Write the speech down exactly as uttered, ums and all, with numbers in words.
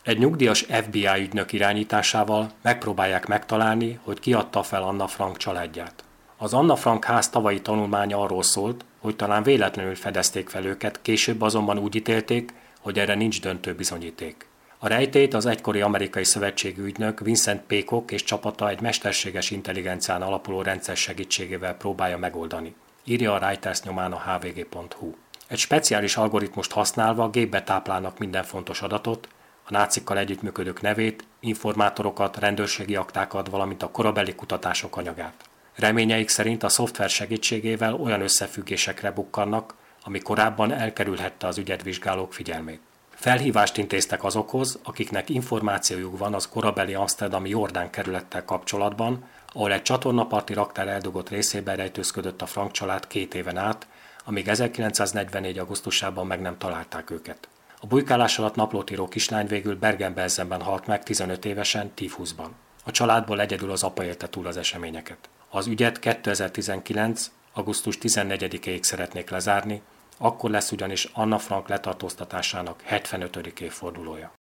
Egy nyugdíjas ef bé i ügynök irányításával megpróbálják megtalálni, hogy ki adta fel Anna Frank családját. Az Anna Frank ház tavalyi tanulmánya arról szólt, hogy talán véletlenül fedezték fel őket, később azonban úgy ítélték, hogy erre nincs döntő bizonyíték. A rejtélyt az egykori amerikai szövetségi ügynök Vincent Peacock és csapata egy mesterséges intelligencián alapuló rendszer segítségével próbálja megoldani, írja a Reuters nyomán a há vé gé pont hú. Egy speciális algoritmust használva gépbe táplálnak minden fontos adatot, a nácikkal együttműködők nevét, informátorokat, rendőrségi aktákat, valamint a korabeli kutatások anyagát. Reményeik szerint a szoftver segítségével olyan összefüggésekre bukkannak, ami korábban elkerülhette az ügyet vizsgálók figyelmét. Felhívást intéztek azokhoz, akiknek információjuk van az korabeli amszterdami Jordán kerülettel kapcsolatban, ahol egy csatornaparti raktár eldugott részében rejtőzködött a Frank család két éven át, amíg ezerkilencszáznegyvennégy. augusztusában meg nem találták őket. A bujkálás alatt naplót író kislány végül Bergen-Belsenben halt meg tizenöt évesen, tífuszban. A családból egyedül az apa élte túl az eseményeket. Az ügyet kétezer-tizenkilenc. augusztus tizennegyedikéig szeretnék lezárni, akkor lesz ugyanis Anna Frank letartóztatásának hetvenötödik évfordulója.